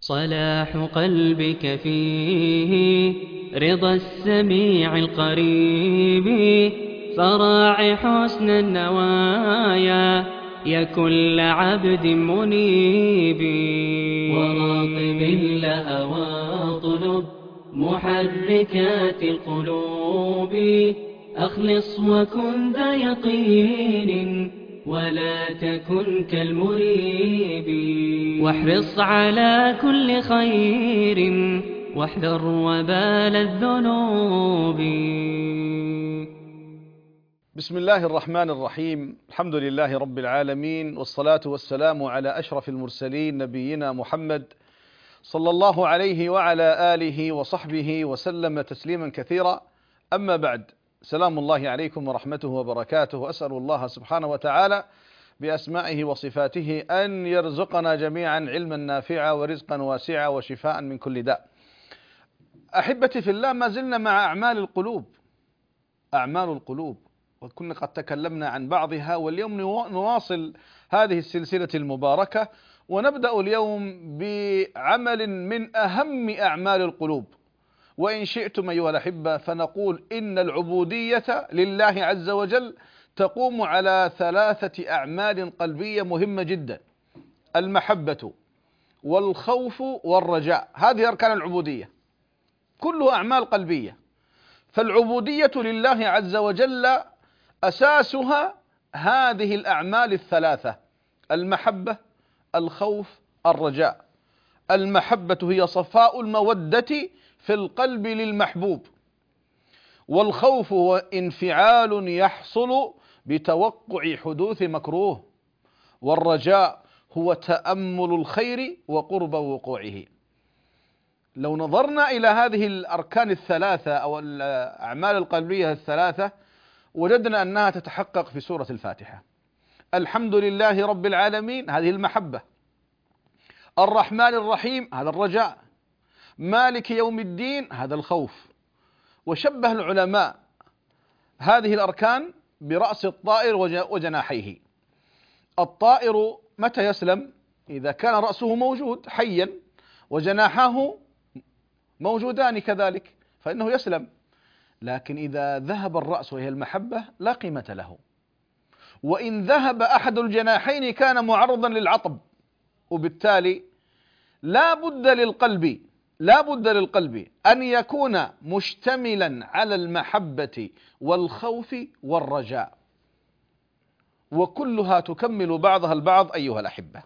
صلاح قلبك فيه رضا السميع القريب، فراع حسن النوايا يا كل عبد منيب. وراقب الله واطلب محركات القلوب، أخلص وكن ذا يقين ولا تكن كالمريب. واحرص على كل خير واحذر وبال الذنوب. بسم الله الرحمن الرحيم. الحمد لله رب العالمين، والصلاة والسلام على أشرف المرسلين نبينا محمد صلى الله عليه وعلى آله وصحبه وسلم تسليما كثيرا. أما بعد، سلام الله عليكم ورحمته وبركاته. أسأل الله سبحانه وتعالى بأسمائه وصفاته أن يرزقنا جميعا علما نافعا ورزقا واسعا وشفاء من كل داء. أحبتي في الله، ما زلنا مع أعمال القلوب. أعمال القلوب، وكنا قد تكلمنا عن بعضها، واليوم نواصل هذه السلسلة المباركة، ونبدأ اليوم بعمل من أهم أعمال القلوب. وإن شئتم أيها الأحبة فنقول إن العبودية لله عز وجل تقوم على ثلاثة أعمال قلبية مهمة جدا: المحبة والخوف والرجاء. هذه أركان العبودية، كلها أعمال قلبية. فالعبودية لله عز وجل أساسها هذه الأعمال الثلاثة: المحبة، الخوف، الرجاء. المحبة هي صفاء المودة في القلب للمحبوب، والخوف هو انفعال يحصل بتوقع حدوث مكروه، والرجاء هو تأمل الخير وقرب وقوعه. لو نظرنا إلى هذه الأركان الثلاثة أو الأعمال القلبية الثلاثة، وجدنا أنها تتحقق في سورة الفاتحة. الحمد لله رب العالمين، هذه المحبة. الرحمن الرحيم، هذا الرجاء. مالك يوم الدين، هذا الخوف. وشبه العلماء هذه الأركان برأس الطائر وجناحيه. الطائر متى يسلم؟ إذا كان رأسه موجود حيا وجناحاه موجودان كذلك، فإنه يسلم. لكن إذا ذهب الرأس وهي المحبة لا قيمة له، وإن ذهب أحد الجناحين كان معرضا للعطب. وبالتالي لا بد للقلب أن يكون مشتملا على المحبة والخوف والرجاء، وكلها تكمل بعضها البعض أيها الأحبة.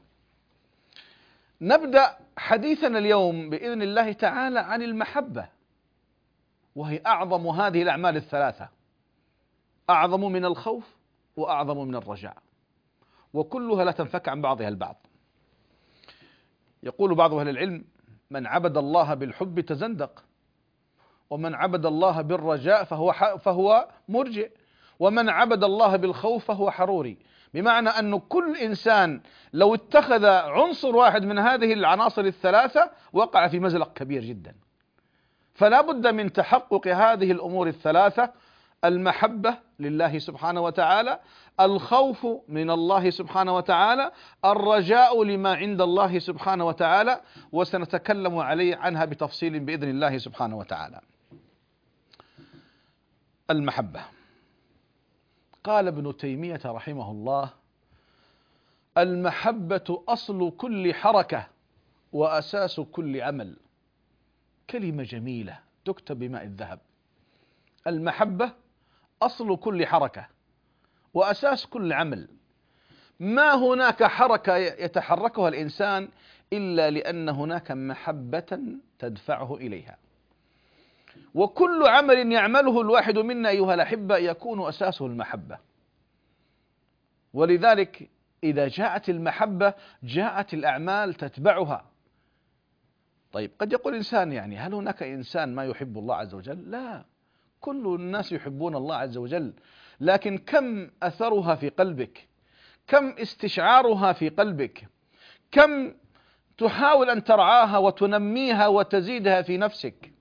نبدأ حديثنا اليوم بإذن الله تعالى عن المحبة، وهي أعظم هذه الأعمال الثلاثة، أعظم من الخوف وأعظم من الرجاء، وكلها لا تنفك عن بعضها البعض. يقول بعض أهل العلم: من عبد الله بالحب تزندق، ومن عبد الله بالرجاء فهو مرجئ، ومن عبد الله بالخوف فهو حروري. بمعنى أن كل إنسان لو اتخذ عنصر واحد من هذه العناصر الثلاثة وقع في مزلق كبير جدا. فلا بد من تحقق هذه الأمور الثلاثة: المحبة لله سبحانه وتعالى، الخوف من الله سبحانه وتعالى، الرجاء لما عند الله سبحانه وتعالى. وسنتكلم عنها بتفصيل بإذن الله سبحانه وتعالى. المحبة، قال ابن تيمية رحمه الله: المحبة أصل كل حركة وأساس كل عمل. كلمة جميلة تكتب بماء الذهب. المحبة أصل كل حركة وأساس كل عمل. ما هناك حركة يتحركها الإنسان إلا لأن هناك محبة تدفعه إليها، وكل عمل يعمله الواحد منا أيها الأحبة يكون أساسه المحبة. ولذلك إذا جاءت المحبة جاءت الأعمال تتبعها. طيب، قد يقول إنسان: يعني هل هناك إنسان ما يحب الله عز وجل؟ لا، كل الناس يحبون الله عز وجل، لكن كم أثرها في قلبك؟ كم استشعارها في قلبك؟ كم تحاول أن ترعاها وتنميها وتزيدها في نفسك؟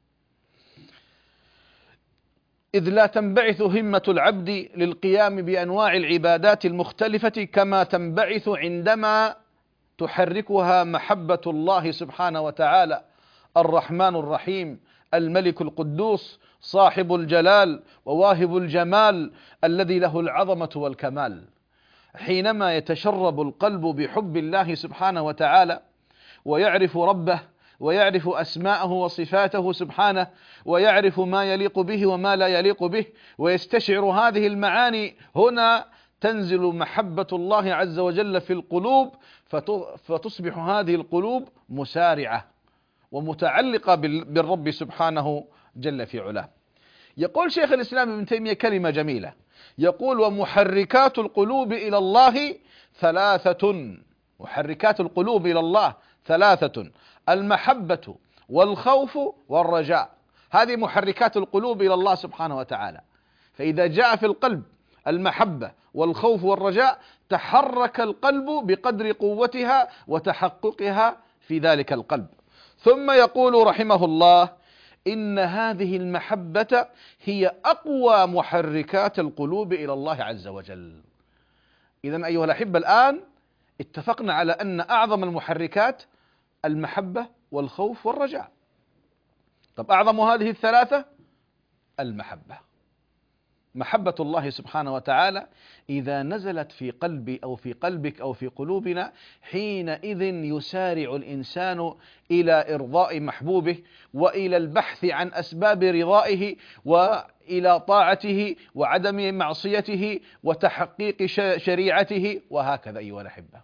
إذ لا تنبعث همة العبد للقيام بأنواع العبادات المختلفة كما تنبعث عندما تحركها محبة الله سبحانه وتعالى الرحمن الرحيم الملك القدوس صاحب الجلال وواهب الجمال الذي له العظمة والكمال. حينما يتشرب القلب بحب الله سبحانه وتعالى ويعرف ربه ويعرف أسماءه وصفاته سبحانه ويعرف ما يليق به وما لا يليق به ويستشعر هذه المعاني، هنا تنزل محبة الله عز وجل في القلوب، فتصبح هذه القلوب مسارعة ومتعلقة بالرب سبحانه جل في علاه. يقول شيخ الإسلام ابن تيمية كلمة جميلة، يقول: ومحركات القلوب إلى الله ثلاثة. محركات القلوب إلى الله ثلاثة: المحبة والخوف والرجاء. هذه محركات القلوب إلى الله سبحانه وتعالى. فإذا جاء في القلب المحبة والخوف والرجاء تحرك القلب بقدر قوتها وتحققها في ذلك القلب. ثم يقول رحمه الله: إن هذه المحبة هي أقوى محركات القلوب إلى الله عز وجل. إذن أيها الأحبة، الآن اتفقنا على أن أعظم المحركات المحبة والخوف والرجاء. طب أعظم هذه الثلاثة المحبة. محبة الله سبحانه وتعالى إذا نزلت في قلبي أو في قلبك أو في قلوبنا، حينئذ يسارع الإنسان إلى إرضاء محبوبه وإلى البحث عن أسباب رضائه وإلى طاعته وعدم معصيته وتحقيق شريعته، وهكذا أيها الأحبة.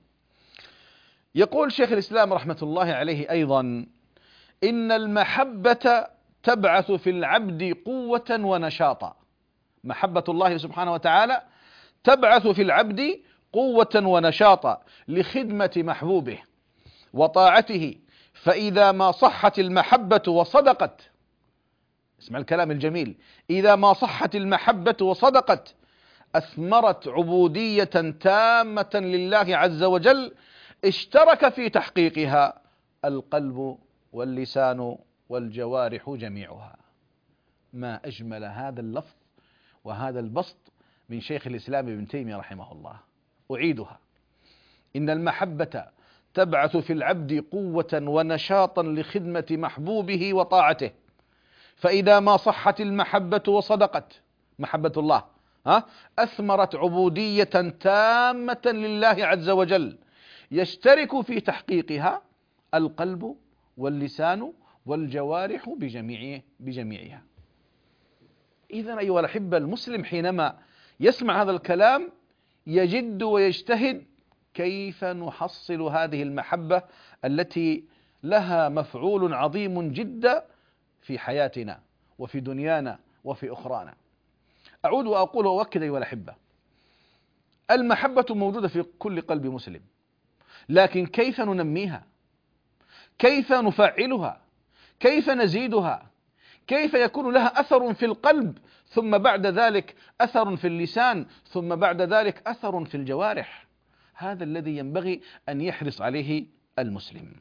يقول شيخ الإسلام رحمة الله عليه أيضا: إن المحبة تبعث في العبد قوة ونشاطا. محبة الله سبحانه وتعالى تبعث في العبد قوة ونشاطا لخدمة محبوبه وطاعته، فإذا ما صحت المحبة وصدقت، اسمع الكلام الجميل، إذا ما صحت المحبة وصدقت أثمرت عبودية تامة لله عز وجل، اشترك في تحقيقها القلب واللسان والجوارح جميعها. ما أجمل هذا اللفظ وهذا البسط من شيخ الإسلام ابن تيمية رحمه الله. أعيدها: إن المحبة تبعث في العبد قوة ونشاطا لخدمة محبوبه وطاعته، فإذا ما صحت المحبة وصدقت محبة الله أثمرت عبودية تامة لله عز وجل، يشترك في تحقيقها القلب واللسان والجوارح بجميعها. إذن أيها الأحبة، المسلم حينما يسمع هذا الكلام يجد ويجتهد كيف نحصل هذه المحبة التي لها مفعول عظيم جدا في حياتنا وفي دنيانا وفي أخرانا. أعود وأقول وأؤكد أيها الأحبة: المحبة موجودة في كل قلب مسلم، لكن كيف ننميها؟ كيف نفعلها؟ كيف نزيدها؟ كيف يكون لها أثر في القلب، ثم بعد ذلك أثر في اللسان، ثم بعد ذلك أثر في الجوارح؟ هذا الذي ينبغي أن يحرص عليه المسلم.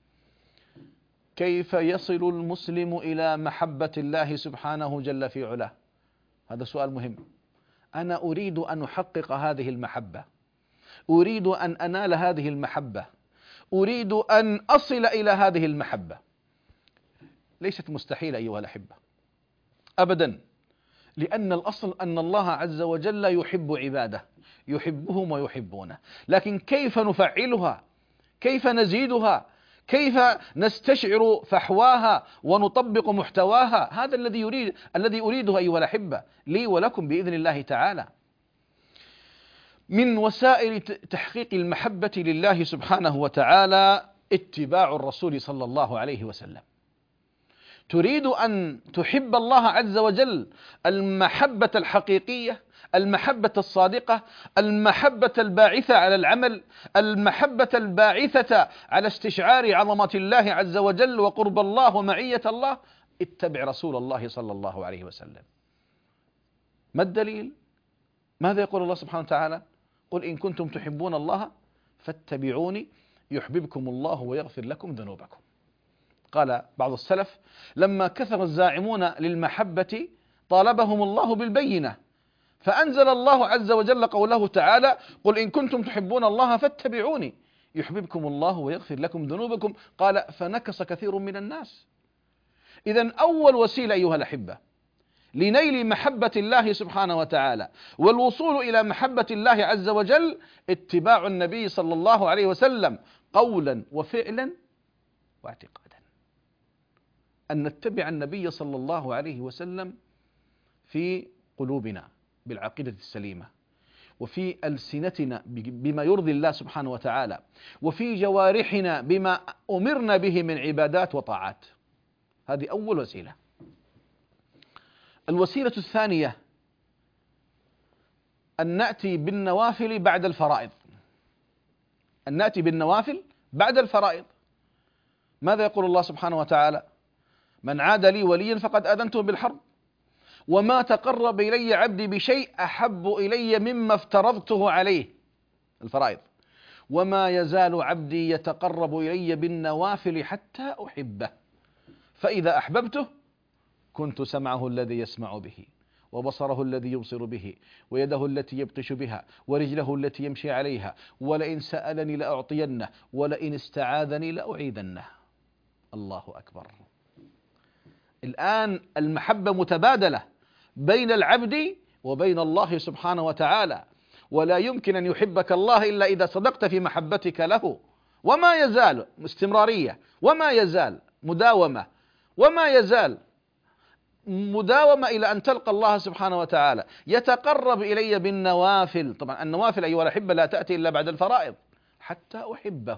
كيف يصل المسلم إلى محبة الله سبحانه جل في علاه؟ هذا سؤال مهم. أنا أريد أن أحقق هذه المحبة، أريد أن أنال هذه المحبة، أريد أن أصل إلى هذه المحبة. ليست مستحيلة أيها الأحبة أبدا، لأن الأصل أن الله عز وجل يحب عباده، يحبهم ويحبونه، لكن كيف نفعلها؟ كيف نزيدها؟ كيف نستشعر فحواها ونطبق محتواها؟ هذا الذي أريده أيها الأحبة لي ولكم بإذن الله تعالى. من وسائل تحقيق المحبة لله سبحانه وتعالى اتباع الرسول صلى الله عليه وسلم. تريد أن تحب الله عز وجل المحبة الحقيقية، المحبة الصادقة، المحبة الباعثة على العمل، المحبة الباعثة على استشعار عظمة الله عز وجل وقرب الله ومعية الله، اتبع رسول الله صلى الله عليه وسلم. ما الدليل؟ ماذا يقول الله سبحانه وتعالى؟ قل إن كنتم تحبون الله فاتبعوني يحببكم الله ويغفر لكم ذنوبكم. قال بعض السلف: لما كثر الزاعمون للمحبة طالبهم الله بالبينة، فأنزل الله عز وجل قوله تعالى: قل إن كنتم تحبون الله فاتبعوني يحببكم الله ويغفر لكم ذنوبكم. قال فنكص كثير من الناس. إذن أول وسيلة أيها الأحبة لنيل محبة الله سبحانه وتعالى والوصول إلى محبة الله عز وجل اتباع النبي صلى الله عليه وسلم قولا وفعلا واعتقادا. أن نتبع النبي صلى الله عليه وسلم في قلوبنا بالعقيدة السليمة، وفي ألسنتنا بما يرضي الله سبحانه وتعالى، وفي جوارحنا بما أمرنا به من عبادات وطاعات. هذه أول وسيلة. الوسيلة الثانية أن نأتي بالنوافل بعد الفرائض. أن نأتي بالنوافل بعد الفرائض. ماذا يقول الله سبحانه وتعالى؟ من عاد لي وليا فقد آذنته بالحرب، وما تقرب إلي عبدي بشيء أحب إلي مما افترضته عليه، الفرائض، وما يزال عبدي يتقرب إلي بالنوافل حتى أحبه، فإذا أحببته كنت سمعه الذي يسمع به، وبصره الذي يبصر به، ويده التي يبطش بها، ورجله التي يمشي عليها، ولئن سألني لأعطينه، ولئن استعاذني لأعيذنه. الله أكبر. الآن المحبة متبادلة بين العبد وبين الله سبحانه وتعالى، ولا يمكن أن يحبك الله إلا إذا صدقت في محبتك له. وما يزال استمرارية، وما يزال مداومة، وما يزال مداومة إلى أن تلقى الله سبحانه وتعالى. يتقرب إلي بالنوافل. طبعا النوافل أيها الأحبة لا تأتي إلا بعد الفرائض حتى أحبه.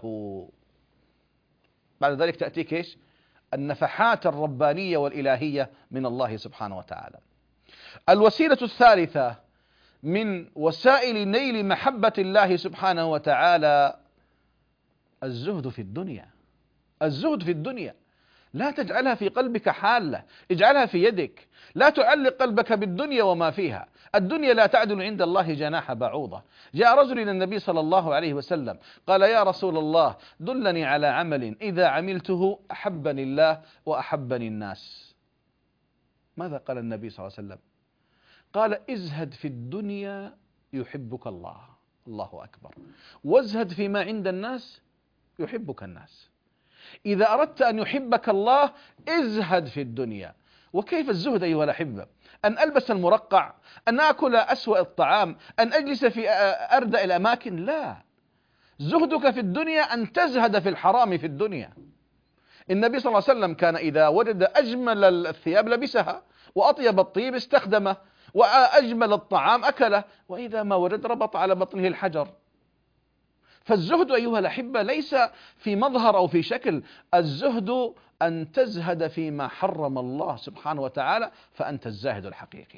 بعد ذلك تأتيك إيش؟ النفحات الربانية والإلهية من الله سبحانه وتعالى. الوسيلة الثالثة من وسائل نيل محبة الله سبحانه وتعالى الزهد في الدنيا. الزهد في الدنيا، لا تجعلها في قلبك حالة، اجعلها في يدك. لا تعلق قلبك بالدنيا وما فيها. الدنيا لا تعدل عند الله جناح بعوضة. جاء رجل إلى النبي صلى الله عليه وسلم قال يا رسول الله دلني على عمل إذا عملته أحبني الله وأحبني الناس. ماذا قال النبي صلى الله عليه وسلم؟ قال ازهد في الدنيا يحبك الله. الله أكبر. وازهد فيما عند الناس يحبك الناس. إذا أردت أن يحبك الله ازهد في الدنيا. وكيف الزهد أيها الأحبة؟ أن ألبس المرقع، أن أكل أسوأ الطعام، أن أجلس في أردأ الأماكن؟ لا. زهدك في الدنيا أن تزهد في الحرام في الدنيا. النبي صلى الله عليه وسلم كان إذا وجد أجمل الثياب لبسها، وأطيب الطيب استخدمه، وأجمل الطعام أكله، وإذا ما وجد ربط على بطنه الحجر. فالزهد أيها الأحبة ليس في مظهر أو في شكل. الزهد أن تزهد فيما حرم الله سبحانه وتعالى، فأنت الزاهد الحقيقي.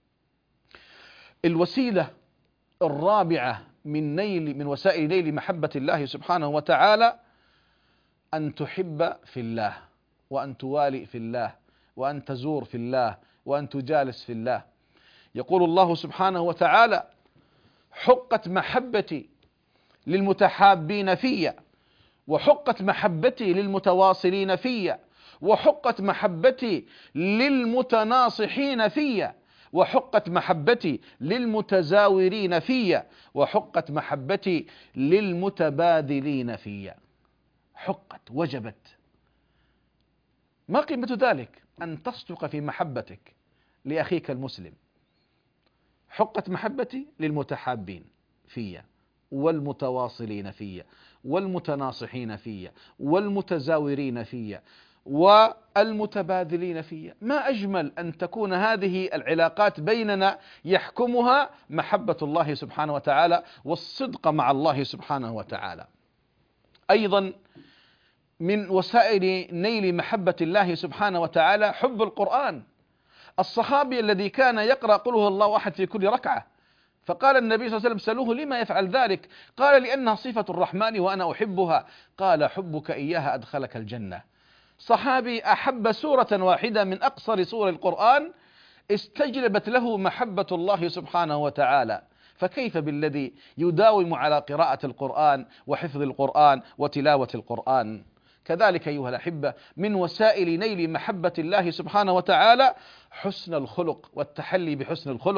الوسيلة الرابعة من وسائل نيل محبة الله سبحانه وتعالى أن تحب في الله، وأن توالي في الله، وأن تزور في الله، وأن تجالس في الله. يقول الله سبحانه وتعالى حقت محبتي للمتحابين فيا، وحقت محبتي للمتواصلين فيا، وحقت محبتي للمتناصحين فيا، وحقت محبتي للمتزاورين فيا، وحقت محبتي للمتبادلين فيا. حقت، وجبت. ما قيمة ذلك؟ أن تصدق في محبتك لأخيك المسلم. حقت محبتي للمتحابين فيا، والمتواصلين فيا، والمتناصحين فيا، والمتزاورين فيا، والمتبادلين فيا. ما أجمل أن تكون هذه العلاقات بيننا يحكمها محبة الله سبحانه وتعالى والصدق مع الله سبحانه وتعالى. أيضا من وسائل نيل محبة الله سبحانه وتعالى حب القرآن. الصحابي الذي كان يقرأ قل هو الله أحد في كل ركعة، فقال النبي صلى الله عليه وسلم سألوه لما يفعل ذلك؟ قال لأنها صفة الرحمن وأنا أحبها. قال حبك إياها أدخلك الجنة. صحابي أحب سورة واحدة من أقصر سور القرآن استجلبت له محبة الله سبحانه وتعالى، فكيف بالذي يداوم على قراءة القرآن وحفظ القرآن وتلاوة القرآن؟ كذلك أيها الأحبة من وسائل نيل محبة الله سبحانه وتعالى حسن الخلق والتحلي بحسن الخلق.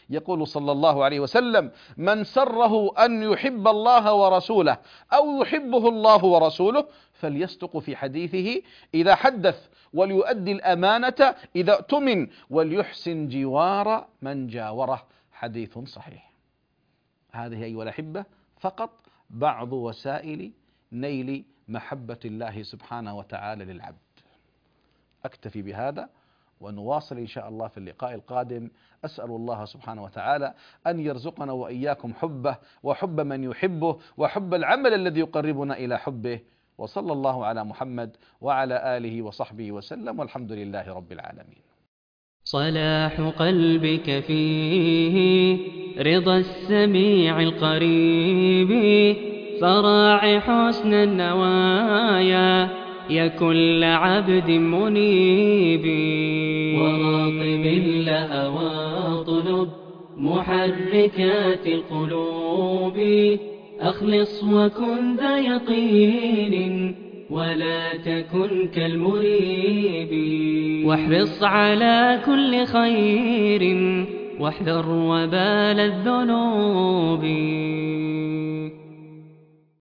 يقول صلى الله عليه وسلم: من سره أن يحب الله ورسوله أو يحبه الله ورسوله فليصدق في حديثه إذا حدث، وليؤدي الأمانة إذا اؤتمن، وليحسن جوار من جاوره. حديث صحيح. هذه أيها الأحبة فقط بعض وسائل نيل محبة الله سبحانه وتعالى للعبد. أكتفي بهذا ونواصل إن شاء الله في اللقاء القادم. أسأل الله سبحانه وتعالى أن يرزقنا وإياكم حبه وحب من يحبه وحب العمل الذي يقربنا إلى حبه. وصلى الله على محمد وعلى آله وصحبه وسلم، والحمد لله رب العالمين. صلاح قلبك فيه رضا السميع القريب، فراع حسن النوايا يا كل عبد منيب. وراقب الله واطلب محركات القلوب، أخلص وكن ذا يقين ولا تكن كالمريب. واحرص على كل خير واحذر وبال الذنوب.